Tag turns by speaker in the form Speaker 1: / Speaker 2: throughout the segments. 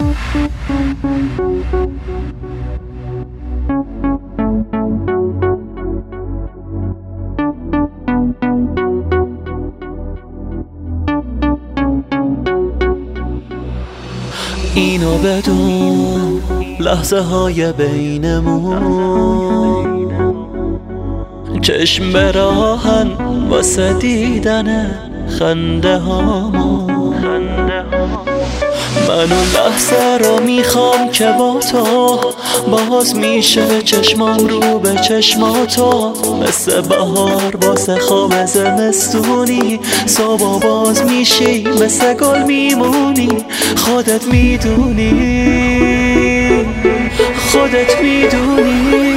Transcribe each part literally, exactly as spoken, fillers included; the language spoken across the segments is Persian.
Speaker 1: اینو بدون لحظه های بینمون چشم به راهن واسه دیدن خنده هامون. من اون لحظه رو میخوام که با تو باز میشه چشمام رو به چشماتو، مثل بهار واسه خواب زمستونی صبح باز میشی مثل گل میمونی. خودت میدونی خودت میدونی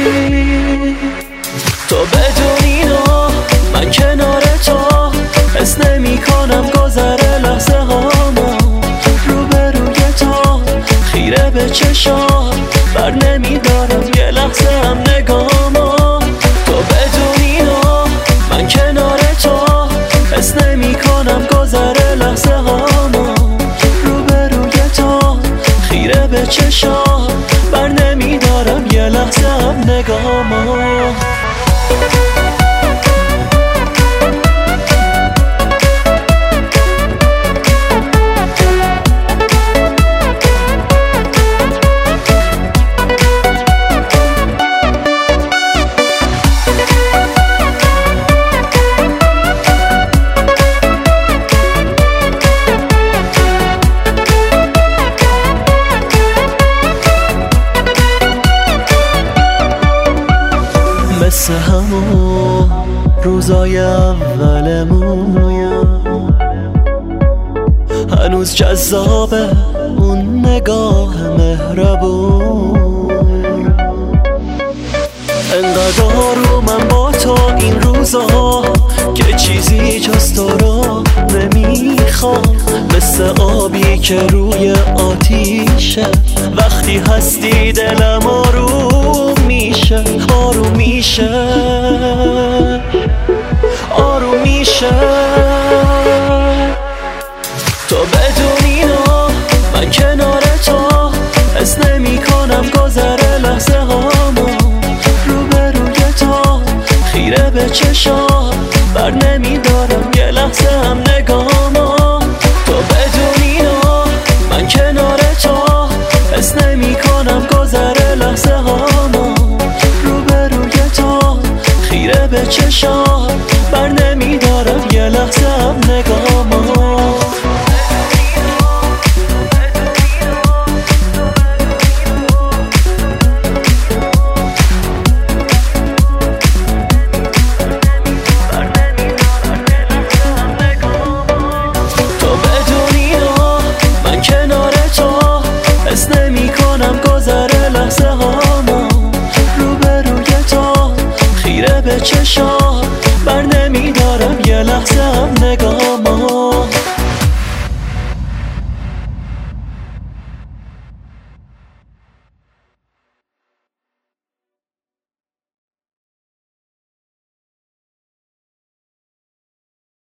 Speaker 1: تو بدون اینا من کنار تو حس نمی کنم گذر لحظه هامو. روبروی تو خیره به چشات بر نمی دارم یه لحظه هم نگامو. تو بدون اینا من کنار تو حس نمی کنم گذر لحظه هامو. روبروی تو خیره به چشات بر نمی دارم یه لحظه هم نگامو. مثل همون روزای اولمون هنوز جذابه اون نگاه مهربون. انقدر آرومم با تو این روزا که چیزی جز تو رو نمیخوام. مثل آبی که روی آتیشه وقتی هستی دلم آروم میشه. آروم میشه آروم میشه تو بدون اینا من کنار تو حس نمی کنم گذر لحظه هامو. روبروی تو خیره به چشات بر نمی دارم یه لحظه هم نگامو. تو بدون اینا من کنار تو حس نمی کنم گذر لحظه هامو. روبروی تو خیره به چشات بر نمی دارم یه لحظه هم نگامو. لحظه هامو روبروی تو خیره به چشام